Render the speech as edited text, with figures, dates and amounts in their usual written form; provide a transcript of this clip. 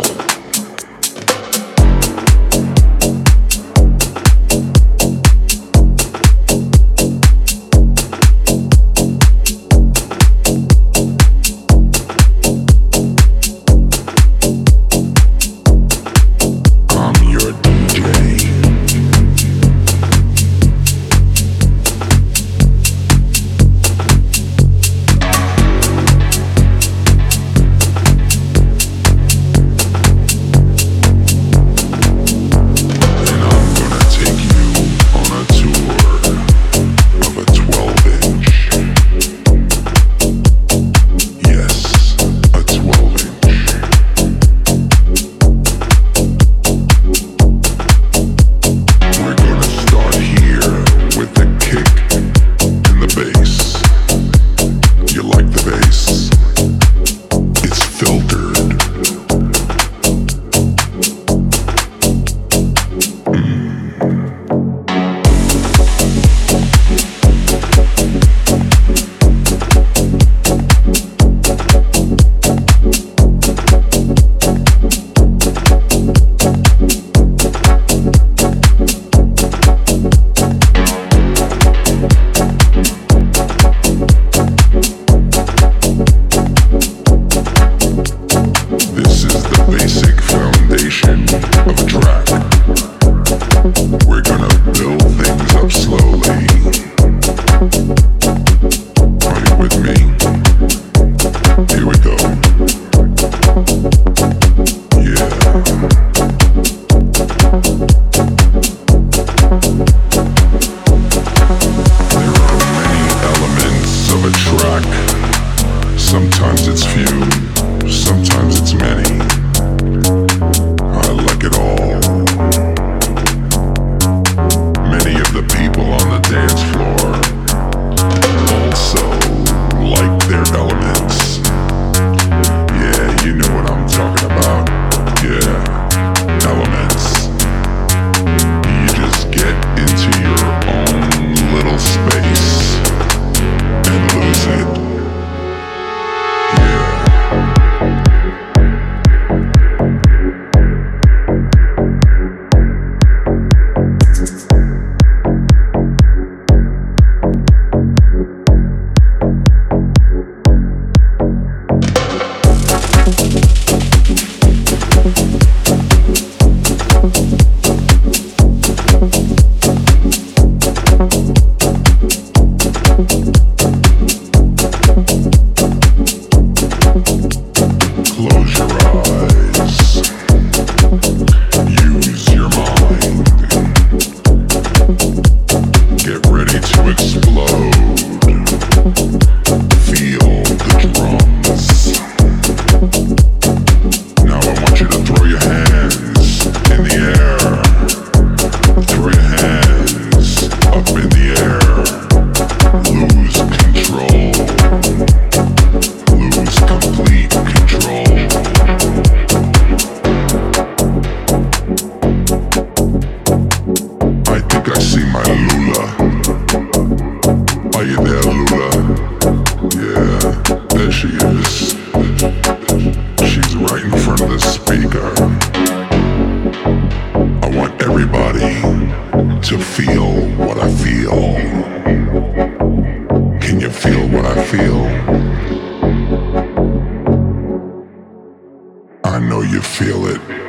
Sometimes it's few, sometimes it's many. I like it all. Many of the people on the dance floor also like their elements. Yeah, you know what I'm talking about. Yeah, elements. You just get into your own little space and lose it. Close your eyes. Use your mind. Get ready to explode. Feel the drums. Now I want you to throw your hands in the air. Throw your hands up in the air. Lose control. Lose complete control. I think I see my Lula. Are you there, Lula? Yeah, there she is. She's right in front of the speaker. I want everybody to feel what I feel. Can you feel what I feel? I know you feel it.